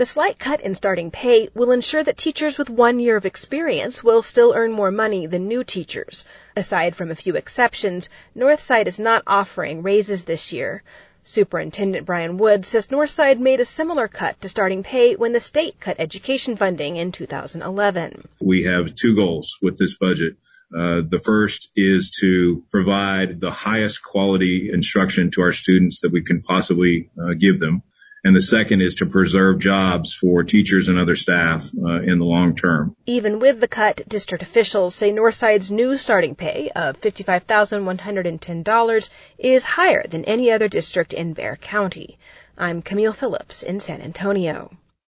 The slight cut in starting pay will ensure that teachers with 1 year of experience will still earn more money than new teachers. Aside from a few exceptions, Northside is not offering raises this year. Superintendent Brian Wood says Northside made a similar cut to starting pay when the state cut education funding in 2011. We have two goals with this budget. The first is to provide the highest quality instruction to our students that we can possibly give them. And the second is to preserve jobs for teachers and other staff in the long term. Even with the cut, district officials say Northside's new starting pay of $55,110 is higher than any other district in Bexar County. I'm Camille Phillips in San Antonio.